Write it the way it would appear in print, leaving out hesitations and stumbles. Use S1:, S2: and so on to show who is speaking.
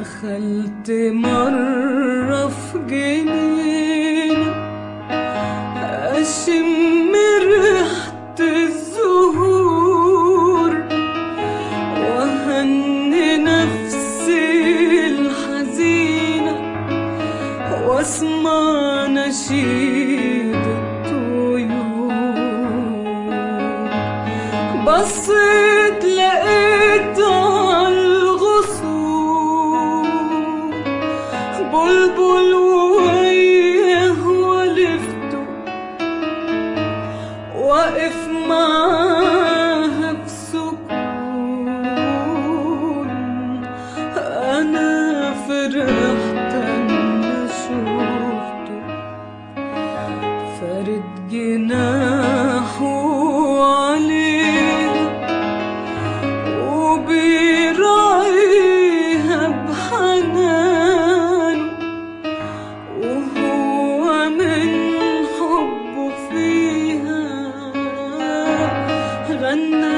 S1: دخلت مرة في جنينة أشم ريحة الزهور وأهني نفسي الحزينة وأسمع نشيد الطيور. بصيت لقيت بلبل وويه ولفته واقف معاها بسكون. أنا فرحت أنا شوفته فارد جناحه عليها وبيراعيها بحنان وهو من حبه فيها غنى